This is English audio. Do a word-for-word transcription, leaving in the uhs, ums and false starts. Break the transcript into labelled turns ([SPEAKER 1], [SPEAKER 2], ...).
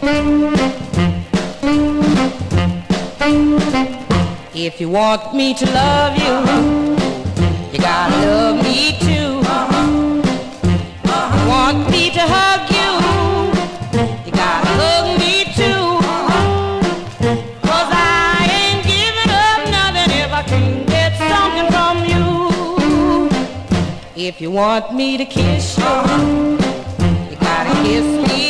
[SPEAKER 1] If you want me to love you, you gotta love me too. You want me to hug you, you gotta hug me too. 'Cause I ain't giving up nothing if I can't get something from you. If you want me to kiss you, you gotta kiss me